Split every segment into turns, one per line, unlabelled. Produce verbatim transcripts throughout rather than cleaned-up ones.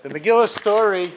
The Megillah story,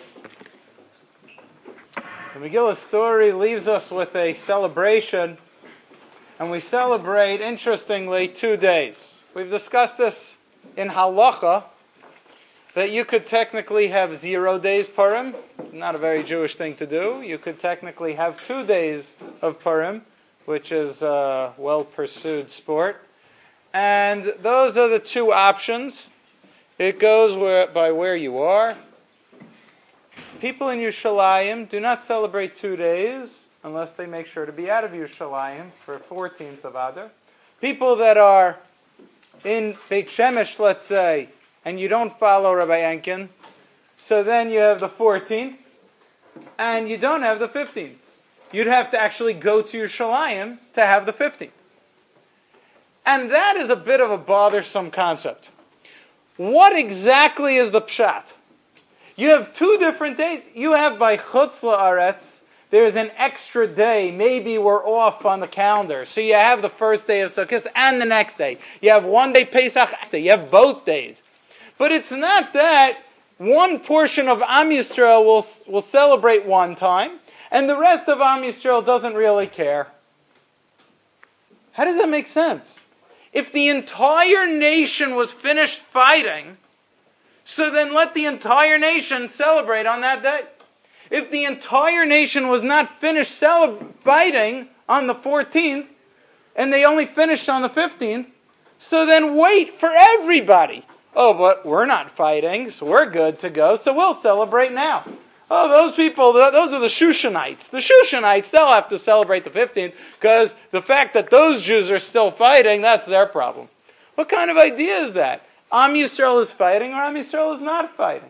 the Megillah story leaves us with a celebration, and we celebrate, interestingly, two days. We've discussed this in Halacha, that you could technically have zero days Purim, not a very Jewish thing to do. You could technically have two days of Purim, which is a well-pursued sport. And those are the two options. It goes where, by where you are. People in Yerushalayim do not celebrate two days unless they make sure to be out of Yerushalayim for fourteenth of Adar. People that are in Beit Shemesh, let's say, and you don't follow Rabbi Enkin, so then you have the fourteenth, and you don't have the fifteenth. You'd have to actually go to Yerushalayim to have the fifteenth. And that is a bit of a bothersome concept. What exactly is the pshat? You have two different days. You have by Chutz La'aretz, there's an extra day. Maybe we're off on the calendar. So you have the first day of Sukkot and the next day. You have one day Pesach, you have both days. But it's not that one portion of Am Yisrael will, will celebrate one time, and the rest of Am Yisrael doesn't really care. How does that make sense? If the entire nation was finished fighting, so then let the entire nation celebrate on that day. If the entire nation was not finished celeb- fighting on the fourteenth, and they only finished on the fifteenth, so then wait for everybody. Oh, but we're not fighting, so we're good to go, so we'll celebrate now. Oh, those people, those are the Shushanites. The Shushanites, they'll have to celebrate the fifteenth, because the fact that those Jews are still fighting, that's their problem. What kind of idea is that? Am Yisrael is fighting, or Am Yisrael is not fighting?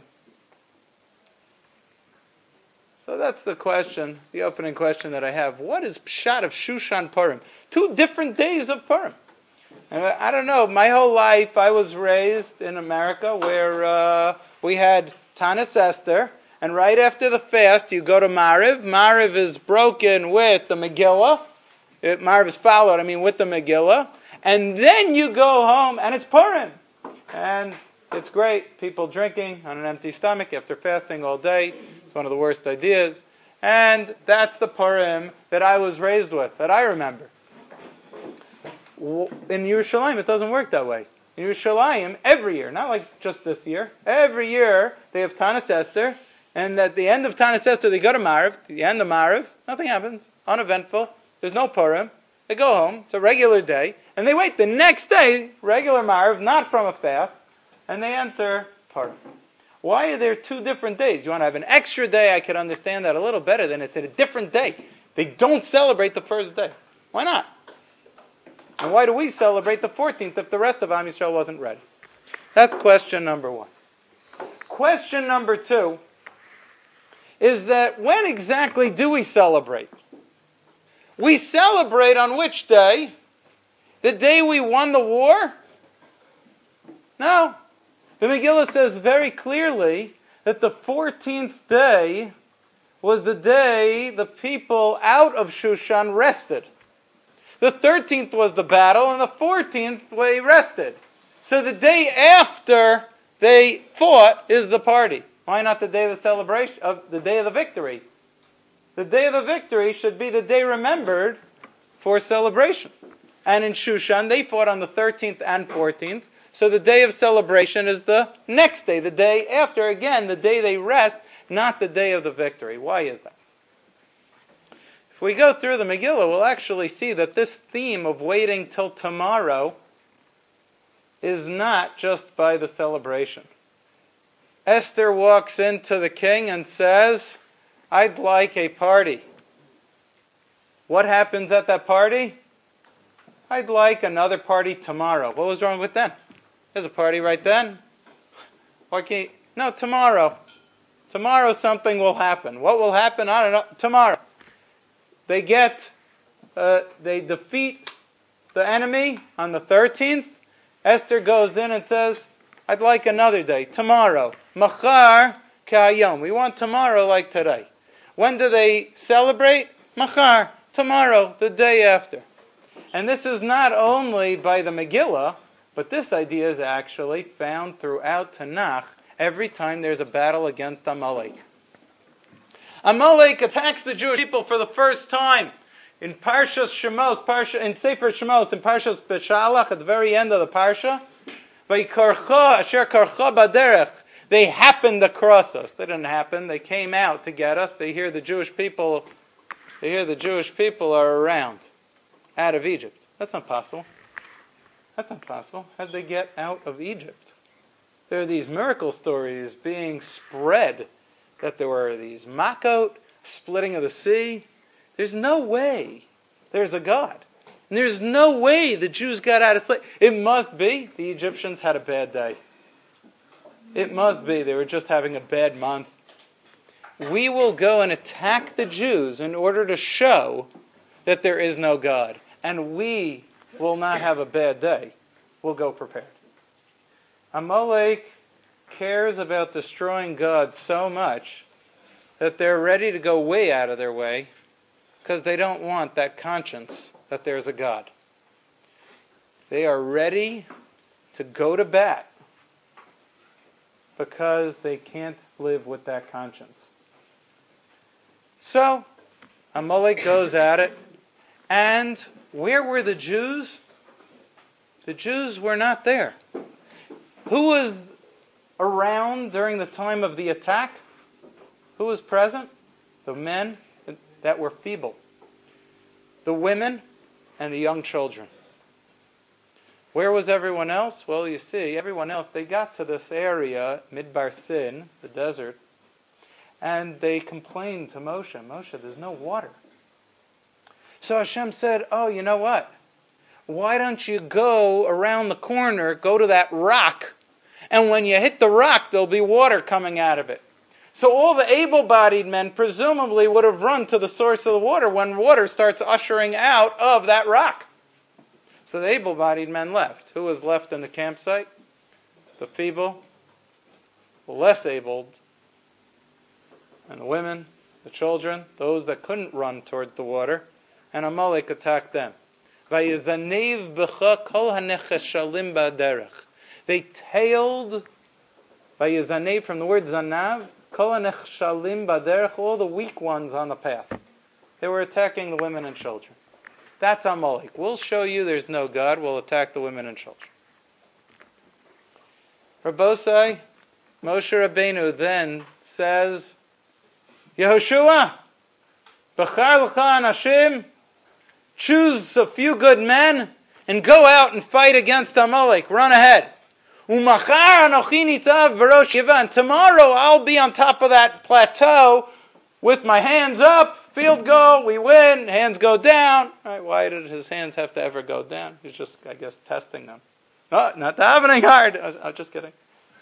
So that's the question, the opening question that I have. What is Pshat of Shushan Purim? Two different days of Purim. And I don't know, my whole life I was raised in America where uh, we had Tanis Esther, and right after the fast you go to Mariv. Mariv is broken with the Megillah. It, Mariv is followed, I mean, with the Megillah. And then you go home, and it's Purim. And it's great. People drinking on an empty stomach after fasting all day. It's one of the worst ideas. And that's the Purim that I was raised with, that I remember. In Yerushalayim, it doesn't work that way. In Yerushalayim, every year, not like just this year, every year they have Tanis Esther, and at the end of Tanis Esther they go to Mariv. At the end of Mariv, nothing happens, uneventful, there's no Purim. They go home, it's a regular day, and they wait the next day, regular Mariv, not from a fast, and they enter Purim. Why are there two different days? You want to have an extra day, I could understand that a little better than it's a different day. They don't celebrate the first day. Why not? And why do we celebrate the fourteenth if the rest of Am Yisrael wasn't ready? That's question number one. Question number two is that when exactly do we celebrate? We celebrate on which day? The day we won the war? No. The Megillah says very clearly that the fourteenth day was the day the people out of Shushan rested. The thirteenth was the battle, and the fourteenth they rested. So the day after they fought is the party. Why not the day of the celebration, of the day of the victory? The day of the victory should be the day remembered for celebration. And in Shushan, they fought on the thirteenth and fourteenth, so the day of celebration is the next day, the day after, again, the day they rest, not the day of the victory. Why is that? If we go through the Megillah, we'll actually see that this theme of waiting till tomorrow is not just by the celebration. Esther walks into the king and says, I'd like a party. What happens at that party? I'd like another party tomorrow. What was wrong with them? There's a party right then. Why can't you? No, tomorrow. Tomorrow something will happen. What will happen? I don't know. Tomorrow. They get, uh, they defeat the enemy on the thirteenth. Esther goes in and says, I'd like another day. Tomorrow. Machar ka'ayom. We want tomorrow like today. When do they celebrate? Machar. Tomorrow, the day after. And this is not only by the Megillah, but this idea is actually found throughout Tanakh every time there's a battle against Amalek. Amalek attacks the Jewish people for the first time in Parshas Shemos, Parsha, in Sefer Shemos, in Parshas Beshalach, at the very end of the Parsha. Vaykarcha asher karcha baderech. They happened across us. They didn't happen. They came out to get us. They hear the Jewish people. They hear the Jewish people are around, out of Egypt. That's not possible. That's not possible. How did they get out of Egypt? There are these miracle stories being spread that there were these makot, splitting of the sea. There's no way there's a God. And there's no way the Jews got out of slavery. It must be the Egyptians had a bad day. It must be they were just having a bad month. We will go and attack the Jews in order to show that there is no God. And we will not have a bad day. We'll go prepared. Amalek cares about destroying God so much that they're ready to go way out of their way because they don't want that conscience that there's a God. They are ready to go to bat because they can't live with that conscience. So, Amalek goes at it, and where were the Jews? The Jews were not there. Who was around during the time of the attack? Who was present? The men that were feeble. The women and the young children. Where was everyone else? Well, you see, everyone else, they got to this area, Midbar Sin, the desert, and they complained to Moshe, Moshe, there's no water. So Hashem said, oh, you know what? Why don't you go around the corner, go to that rock, and when you hit the rock, there'll be water coming out of it. So all the able-bodied men presumably would have run to the source of the water when water starts ushering out of that rock. So the able-bodied men left. Who was left in the campsite? The feeble, the less abled, and the women, the children, those that couldn't run towards the water, and Amalek attacked them. Vayizanev b'cha kol hanecheshalim ba'derech. They tailed, Vayizanev from the word zanav, kol hanecheshalim ba'derech, all the weak ones on the path. They were attacking the women and children. That's Amalek. We'll show you there's no God. We'll attack the women and children. Rabbosai, Moshe Rabbeinu then says, Yehoshua, b'char l'cha anashim, choose a few good men and go out and fight against Amalek. Run ahead. Umachar anochi nitzav v'rosh yivah. And tomorrow I'll be on top of that plateau with my hands up. Field goal, we win, hands go down. Right, why did his hands have to ever go down? He's just, I guess, testing them. Oh, not happening hard. I was, I was just kidding.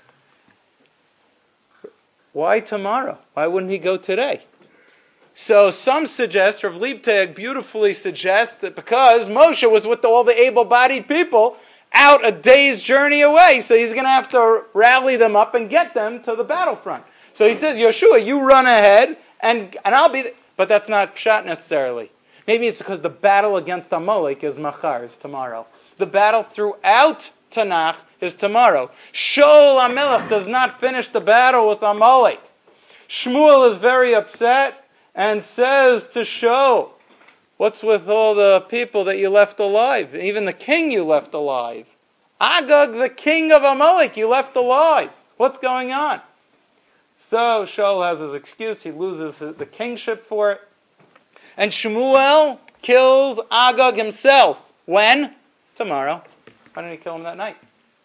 Why tomorrow? Why wouldn't he go today? So some suggest, Rav Liebtag beautifully suggests that because Moshe was with all the able-bodied people out a day's journey away, so he's going to have to rally them up and get them to the battlefront. So he says, Yeshua, you run ahead, and, and I'll be... Th- But that's not pshat necessarily. Maybe it's because the battle against Amalek is machar, is tomorrow. The battle throughout Tanakh is tomorrow. Shaul HaMelech does not finish the battle with Amalek. Shmuel is very upset and says to Shaul, what's with all the people that you left alive? Even the king you left alive. Agag, the king of Amalek, you left alive. What's going on? So Shaul has his excuse. He loses the kingship for it. And Shmuel kills Agag himself. When? Tomorrow. Why didn't he kill him that night?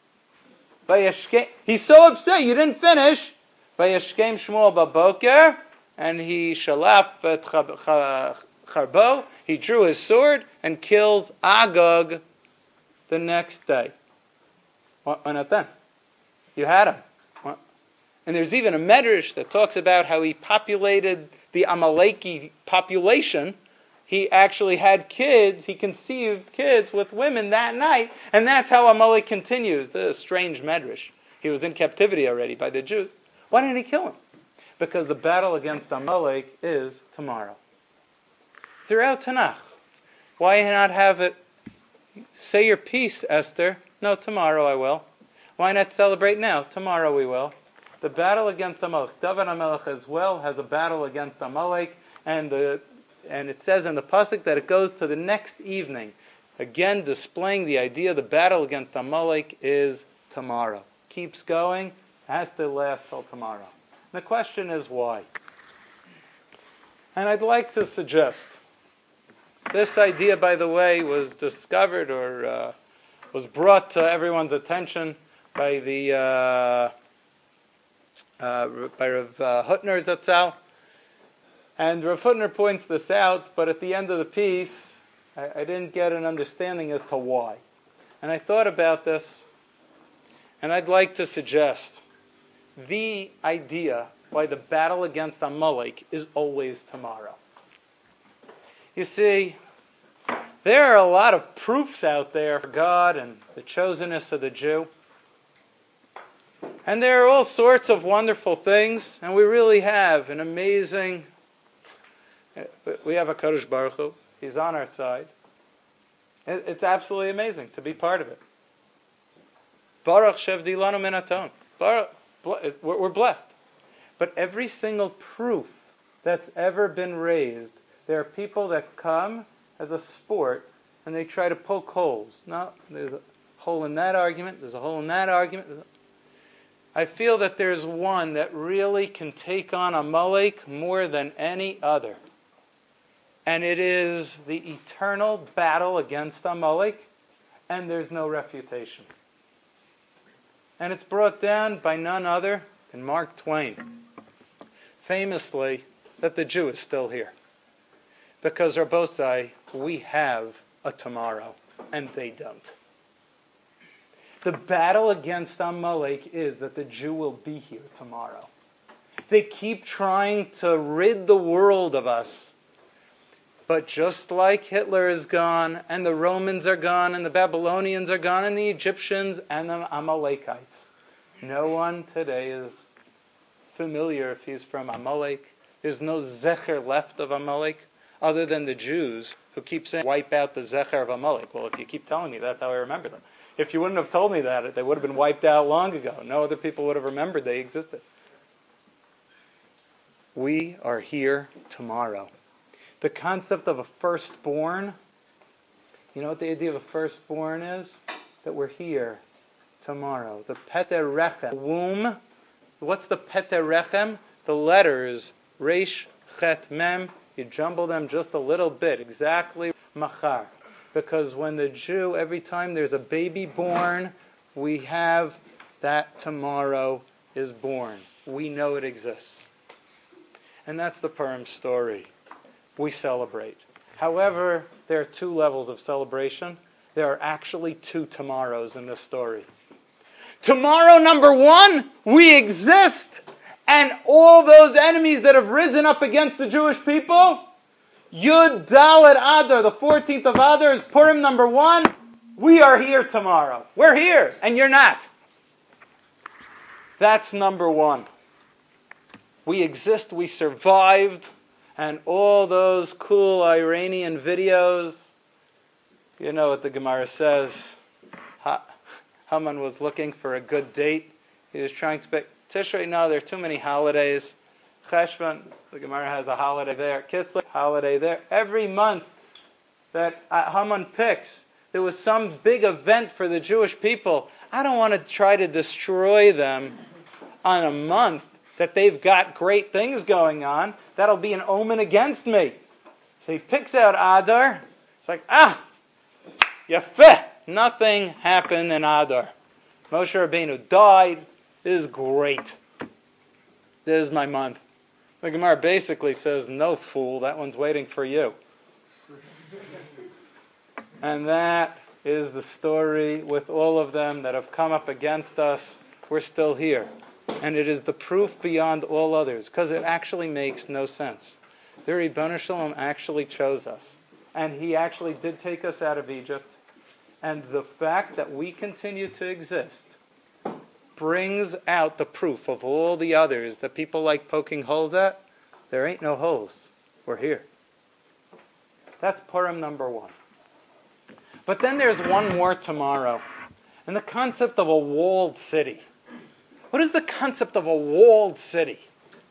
He's so upset. You didn't finish. Vayashkem Shmuel baboker. And he shalaf et charbo. He drew his sword and kills Agag the next day. Why not then? You had him. And there's even a medrash that talks about how he populated the Amaleki population. He actually had kids, he conceived kids with women that night, and that's how Amalek continues. This is a strange medrash. He was in captivity already by the Jews. Why didn't he kill him? Because the battle against Amalek is tomorrow. Throughout Tanakh. Why not have it, say your piece, Esther? No, tomorrow I will. Why not celebrate now? Tomorrow we will. the battle against Amalek. David HaMelech as well has a battle against Amalek, and the and it says in the pasuk that it goes to the next evening. Again, displaying the idea the battle against Amalek is tomorrow. Keeps going, has to last till tomorrow. And the question is why? And I'd like to suggest, this idea, by the way, was discovered or uh, was brought to everyone's attention by the uh, uh, by Rav uh, Hutner Zatzal. And Rav Hutner points this out, but at the end of the piece, I, I didn't get an understanding as to why. And I thought about this, and I'd like to suggest the idea why the battle against Amalek is always tomorrow. You see, there are a lot of proofs out there for God and the chosenness of the Jew. And there are all sorts of wonderful things, and we really have an amazing, we have a Kadosh Baruch Hu, He's on our side. It's absolutely amazing to be part of it. Baruch Shevdi Lanu Min Haton. We're blessed. But every single proof that's ever been raised, there are people that come as a sport and they try to poke holes. No, there's a hole in that argument, there's a hole in that argument. I feel that there's one that really can take on Amalek more than any other. And it is the eternal battle against Amalek, and there's no refutation. And it's brought down by none other than Mark Twain. Famously, that the Jew is still here. Because Rabbosai, we have a tomorrow, and they don't. The battle against Amalek is that the Jew will be here tomorrow. They keep trying to rid the world of us. But just like Hitler is gone, and the Romans are gone, and the Babylonians are gone, and the Egyptians, and the Amalekites, no one today is familiar if he's from Amalek. There's no zecher left of Amalek, other than the Jews who keep saying, wipe out the zecher of Amalek. Well, if you keep telling me, that's how I remember them. If you wouldn't have told me that, they would have been wiped out long ago. No other people would have remembered they existed. We are here tomorrow. The concept of a firstborn, you know what the idea of a firstborn is? That we're here tomorrow. The Peter Rechem, womb. What's the Peter Rechem? The letters, Resh, Chet, Mem. You jumble them just a little bit. Exactly, Machar. Because when the Jew, every time there's a baby born, we have that tomorrow is born. We know it exists. And that's the Purim story. We celebrate. However, there are two levels of celebration. There are actually two tomorrows in this story. Tomorrow number one, we exist. And all those enemies that have risen up against the Jewish people, Yud Dalet Adar, the fourteenth of Adar is Purim number one. We are here tomorrow. We're here, and you're not. That's number one. We exist, we survived, and all those cool Iranian videos, you know what the Gemara says. Ha- Haman was looking for a good date. He was trying to pick Tishrei. No, there are too many holidays. Cheshvan, the Gemara has a holiday there. Kislev, holiday there. Every month that Haman picks, there was some big event for the Jewish people. I don't want to try to destroy them on a month that they've got great things going on. That'll be an omen against me. So he picks out Adar. It's like, ah, yafeh. Nothing happened in Adar. Moshe Rabbeinu died. This is great. This is my month. The Gemara basically says, no, fool, that one's waiting for you. And that is the story with all of them that have come up against us. We're still here. And it is the proof beyond all others, because it actually makes no sense. The Ribono Shel Olam actually chose us. And He actually did take us out of Egypt. And the fact that we continue to exist brings out the proof of all the others that people like poking holes at. There ain't no holes. We're here. That's Purim number one. But then there's one more tomorrow. And the concept of a walled city. What is the concept of a walled city?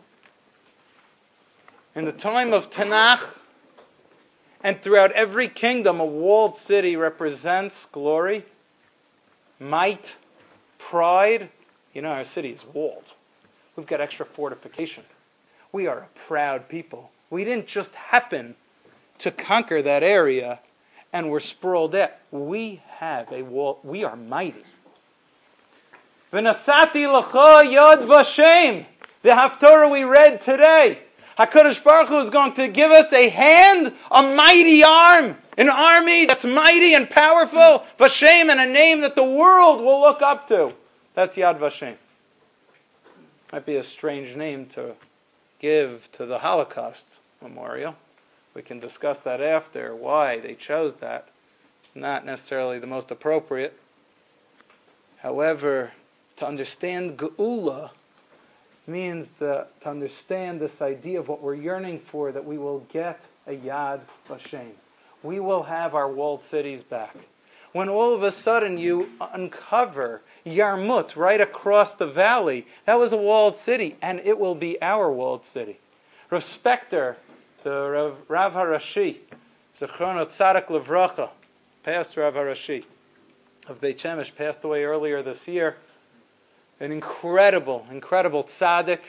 In the time of Tanakh, and throughout every kingdom, a walled city represents glory, might, pride. You know, our city is walled. We've got extra fortification. We are a proud people. We didn't just happen to conquer that area and we're sprawled out. We have a wall. We are mighty. V'nasati l'cha yod v'shem. The Haftorah we read today. HaKadosh Baruch Hu is going to give us a hand, a mighty arm, an army that's mighty and powerful, Vashem, and a name that the world will look up to. That's Yad Vashem. Might be a strange name to give to the Holocaust memorial. We can discuss that after, why they chose that. It's not necessarily the most appropriate. However, to understand Geula means that to understand this idea of what we're yearning for, that we will get a Yad Vashem. We will have our walled cities back. When all of a sudden you uncover Yarmut right across the valley, that was a walled city, and it will be our walled city. Rav Spector, the Rav, Rav Harashi, Zechrono Tzadak Levracha, past Rav Harashi of Beit Shemesh, passed away earlier this year. An incredible, incredible tzaddik.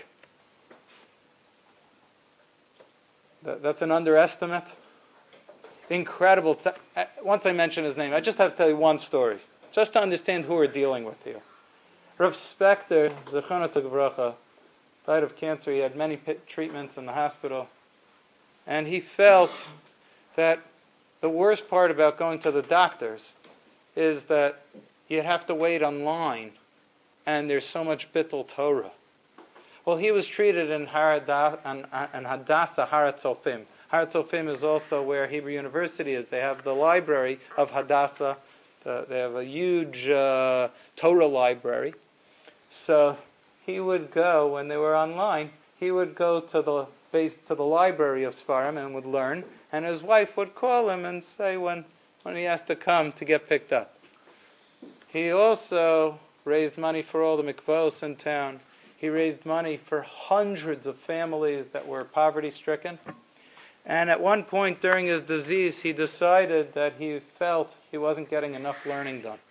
That, that's an underestimate. Incredible. Tz- Once I mention his name, I just have to tell you one story, just to understand who we're dealing with here. Rav Spector, Zechrono Tzadak, died of cancer. He had many pit treatments in the hospital. And he felt that the worst part about going to the doctors is that you have to wait online, and there's so much bittul Torah. Well, he was treated in, Harada, in, in Hadassah Har HaTzofim. Har HaTzofim is also where Hebrew University is. They have the library of Hadassah. The, they have a huge uh, Torah library. So he would go, when they were online, he would go to the base, to the library of Sfarim and would learn, and his wife would call him and say when, when he has to come to get picked up. He also raised money for all the mikvahos in town. He raised money for hundreds of families that were poverty-stricken. And at one point during his disease, he decided that he felt he wasn't getting enough learning done.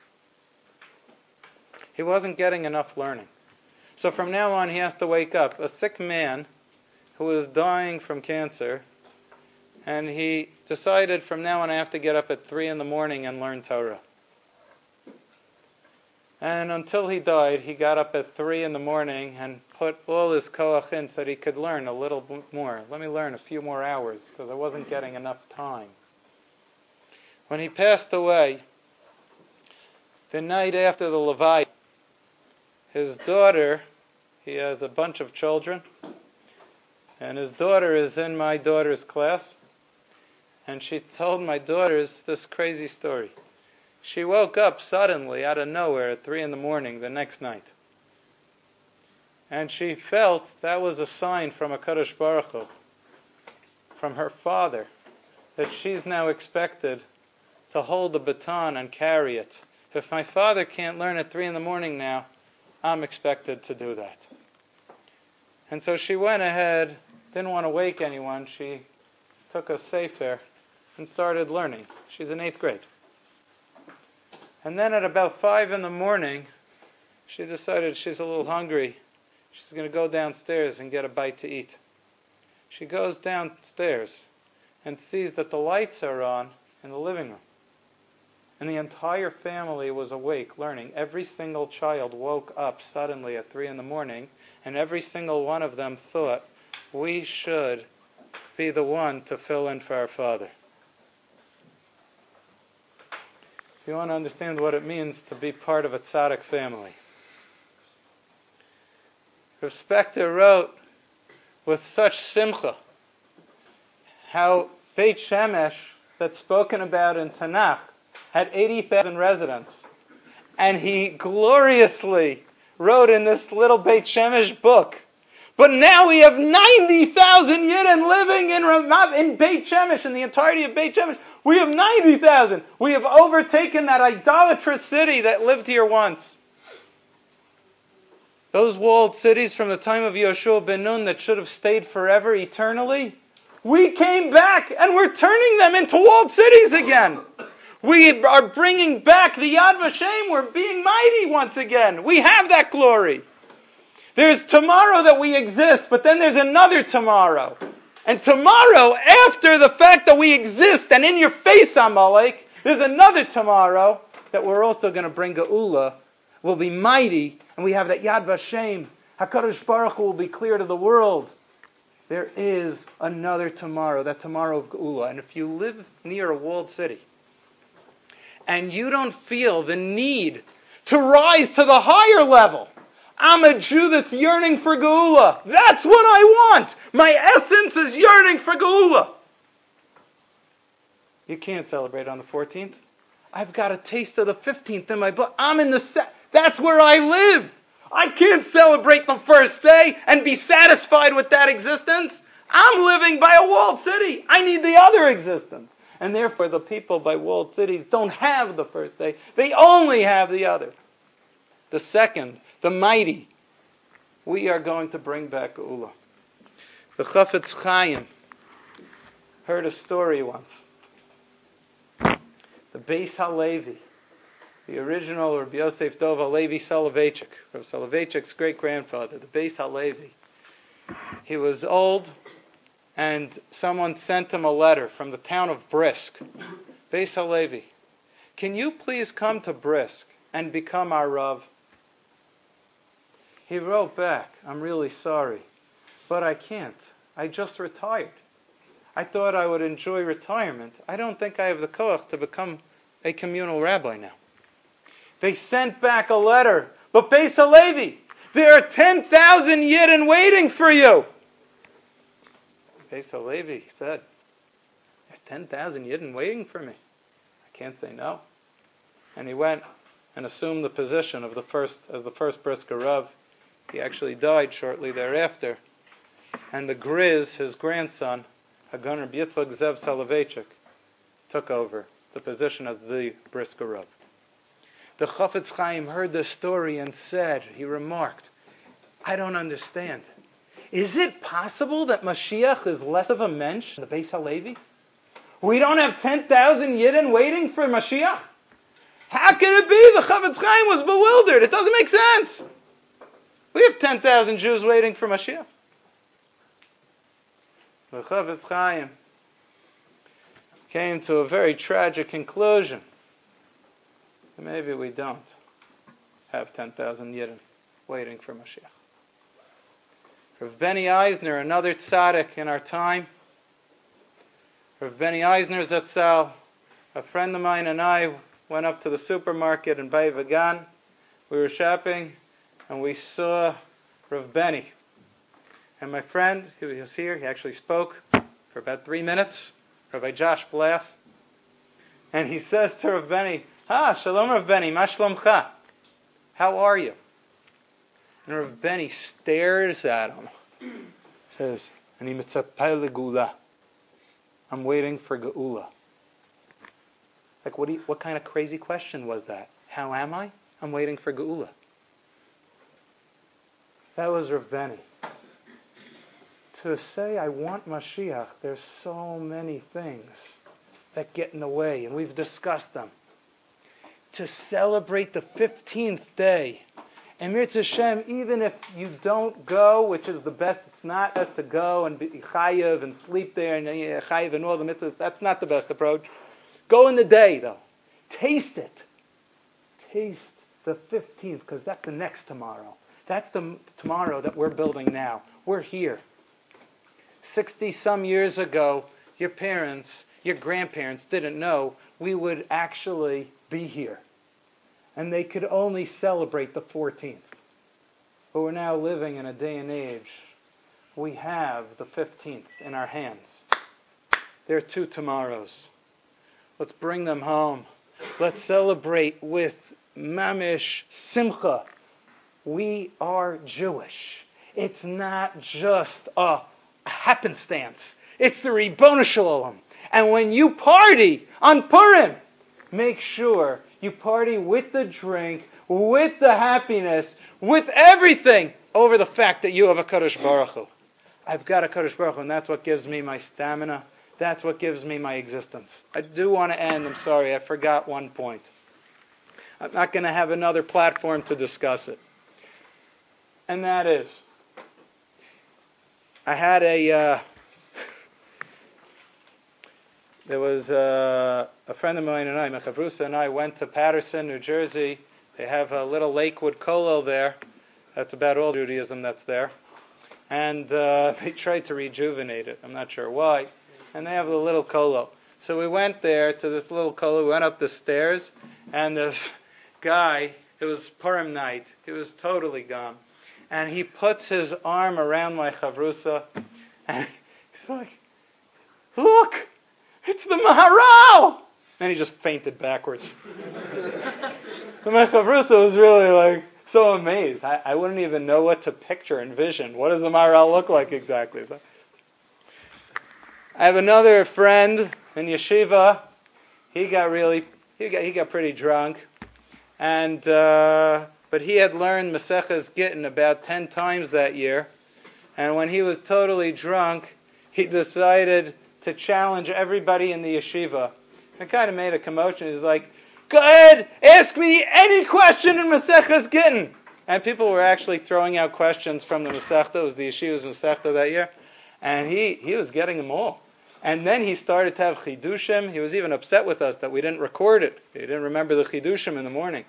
He wasn't getting enough learning. So from now on, he has to wake up. A sick man who was dying from cancer, and he decided from now on I have to get up at three in the morning and learn Torah. And until he died, he got up at three in the morning and put all his koach in so that he could learn a little bit more. Let me learn a few more hours, because I wasn't getting enough time. When he passed away, the night after the Levaya, his daughter, he has a bunch of children, and his daughter is in my daughter's class, and she told my daughters this crazy story. She woke up suddenly out of nowhere at three in the morning the next night. And she felt that was a sign from HaKadosh Baruch Hu, from her father, that she's now expected to hold the baton and carry it. If my father can't learn at three in the morning now, I'm expected to do that. And so she went ahead, didn't want to wake anyone. She took a sefer and started learning. She's in eighth grade. And then at about five in the morning, she decided she's a little hungry. She's going to go downstairs and get a bite to eat. She goes downstairs and sees that the lights are on in the living room. And the entire family was awake learning. Every single child woke up suddenly at three in the morning, and every single one of them thought, we should be the one to fill in for our father. If you want to understand what it means to be part of a tzaddik family. Rav Spector wrote with such simcha how Beit Shemesh, that's spoken about in Tanakh, had eighty thousand residents. And he gloriously wrote in this little Beit Shemesh book, but now we have ninety thousand Yidden living in Ramav, in Beit Shemesh, in the entirety of Beit Shemesh. We have ninety thousand. We have overtaken that idolatrous city that lived here once. Those walled cities from the time of Yoshua ben Nun that should have stayed forever, eternally, we came back and we're turning them into walled cities again. We are bringing back the Yad Vashem. We're being mighty once again. We have that glory. There's tomorrow that we exist, but then there's another tomorrow. And tomorrow, after the fact that we exist and in your face, Amalek, there's another tomorrow that we're also going to bring Geula. We'll be mighty, and we have that Yad Vashem. HaKadosh Baruch Hu will be clear to the world. There is another tomorrow, that tomorrow of Geula. And if you live near a walled city, and you don't feel the need to rise to the higher level, I'm a Jew that's yearning for Geula. That's what I want. My essence is yearning for Geula. You can't celebrate on the fourteenth. I've got a taste of the fifteenth in my blood. I'm in the se- That's where I live. I can't celebrate the first day and be satisfied with that existence. I'm living by a walled city. I need the other existence. And therefore the people by walled cities don't have the first day. They only have the other. The second, the mighty, we are going to bring back Geula. The Chafetz Chaim heard a story once. The Beis Halevi, the original Rabbi Yosef Dov Halevi Soloveitchik, Rabbi Soloveitchik's great-grandfather, the Beis Halevi. He was old, and someone sent him a letter from the town of Brisk. Beis Halevi, can you please come to Brisk and become our Rav? He wrote back, I'm really sorry, but I can't. I just retired. I thought I would enjoy retirement. I don't think I have the koach to become a communal rabbi now. They sent back a letter, but Beis Halevi, there are ten thousand Yidden waiting for you. Beis Halevi said, there are ten thousand Yidden waiting for me. I can't say no. And he went and assumed the position of the first, as the first Brisker Rav. He actually died shortly thereafter. And the Griz, his grandson, Hagun Rabbi Yitzchak Zev Soloveitchik, took over the position as the Brisker Rav. The Chafetz Chaim heard this story and said, he remarked, I don't understand. Is it possible that Mashiach is less of a mensch than the Beis Halevi? We don't have ten thousand Yidden waiting for Mashiach? How can it be? The Chafetz Chaim was bewildered. It doesn't make sense. We have ten thousand Jews waiting for Mashiach. The Chafetz Chaim came to a very tragic conclusion. Maybe we don't have ten thousand Yidden waiting for Mashiach. Rav Benny Eisner, another tzaddik in our time. Rav Benny Eisner Zatzal, a friend of mine and I went up to the supermarket in Bay Vagan. We were shopping and we saw Rav Benny. And my friend, he was here, he actually spoke for about three minutes, Rabbi Josh Blass. And he says to Rav Benny, Ah, Shalom Rav Benny, ma shlomcha? How are you? And Rav Benny stares at him. Says, Ani mitzapeh legula. I'm waiting for Geula. Like, what, do you, what kind of crazy question was that? How am I? I'm waiting for Geula. That was Rav Benny. To say I want Mashiach, there's so many things that get in the way, and we've discussed them. To celebrate the fifteenth day, and Mirz Hashem, even if you don't go, which is the best, it's not best to go and be chayiv and sleep there and chayiv and all the mitzvahs, that's not the best approach. Go in the day, though. Taste it. Taste the fifteenth, because that's the next tomorrow. That's the tomorrow that we're building now. We're here. Sixty-some years ago, your parents, your grandparents didn't know we would actually be here. And they could only celebrate the fourteenth. But we're now living in a day and age. We have the fifteenth in our hands. There are two tomorrows. Let's bring them home. Let's celebrate with mamish simcha. We are Jewish. It's not just a happenstance. It's the Ribono Shel Olam. And when you party on Purim, make sure you party with the drink, with the happiness, with everything, over the fact that you have a Kadosh Baruch Hu. I've got a Kadosh Baruch Hu, and that's what gives me my stamina. That's what gives me my existence. I do want to end. I'm sorry, I forgot one point. I'm not going to have another platform to discuss it. And that is, I had a, uh, there was a, a friend of mine and I, Mechavrusa and I, went to Patterson, New Jersey. They have a little Lakewood Kollel there. That's about all Judaism that's there. And uh, they tried to rejuvenate it. I'm not sure why. And they have a little kollel. So we went there to this little kollel. We went up the stairs, and this guy, it was Purim night. He was totally gone. And he puts his arm around my chavrusa, and he's like, "Look, it's the Maharal!" And he just fainted backwards. So my chavrusa was really like so amazed. I, I wouldn't even know what to picture, envision. What does the Maharal look like exactly? So, I have another friend in yeshiva. He got really, he got he got pretty drunk, and uh, but he had learned Maseches Gittin about ten times that year, and when he was totally drunk, he decided to challenge everybody in the yeshiva. It kind of made a commotion. He's like, "Go ahead, ask me any question in Maseches Gittin," and people were actually throwing out questions from the Masechta. It was the yeshiva's Masechta that year, and he he was getting them all. And then he started to have chidushim. He was even upset with us that we didn't record it. He didn't remember the chidushim in the morning.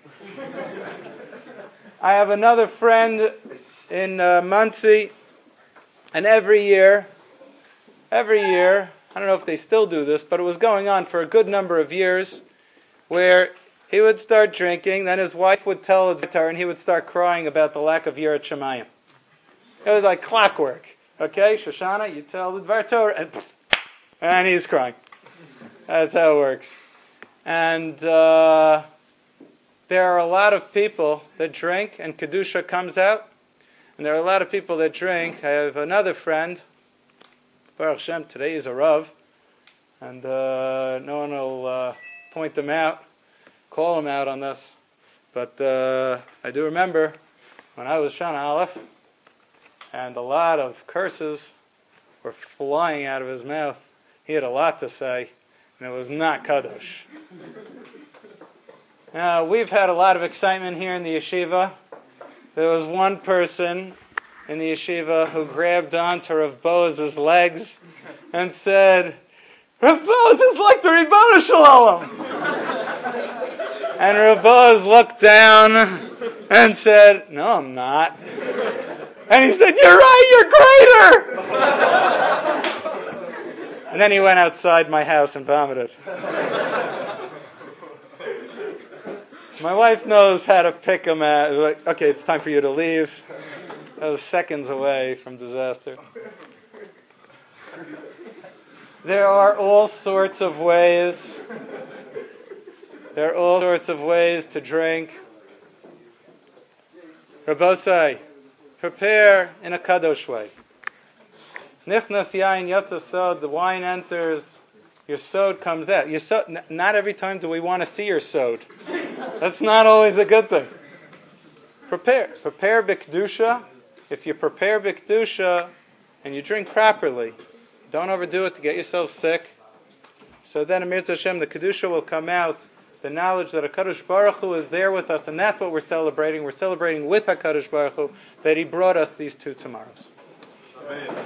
I have another friend in uh, Monsey, and every year, every year, I don't know if they still do this, but it was going on for a good number of years, where he would start drinking, then his wife would tell the Torah, and he would start crying about the lack of Yirat Shamayim. It was like clockwork. Okay, Shoshana, you tell the Dvar Torah, and And he's crying. That's how it works. And uh, there are a lot of people that drink, and Kedusha comes out. And there are a lot of people that drink. I have another friend, Baruch Hashem, today he's a Rav, and uh, no one will uh, point them out, call him out on this. But uh, I do remember when I was Shana Aleph, and a lot of curses were flying out of his mouth. He had a lot to say, and it was not Kadosh. Now, we've had a lot of excitement here in the yeshiva. There was one person in the yeshiva who grabbed onto Rav Boaz's legs and said, "Rav Boaz is like the Ribono Shel Olam." And Rav Boaz looked down and said, "No, I'm not." And he said, "You're right, you're greater!" And then he went outside my house and vomited. My wife knows how to pick him at, like, okay, it's time for you to leave. That was seconds away from disaster. There are all sorts of ways. There are all sorts of ways to drink. Rabbosai, prepare in a kadosh way. Nichnas yain yatsa sod, the wine enters, your sod comes out. Your sod, n- not every time do we want to see your sod. That's not always a good thing. Prepare. Prepare b'kedusha. If you prepare b'kedusha and you drink properly, don't overdo it to get yourself sick. So then, Amir Hashem, the kedusha will come out. The knowledge that HaKadosh Baruch Hu is there with us, and that's what we're celebrating. We're celebrating with HaKadosh Baruch Hu that He brought us these two tomorrows. Amen.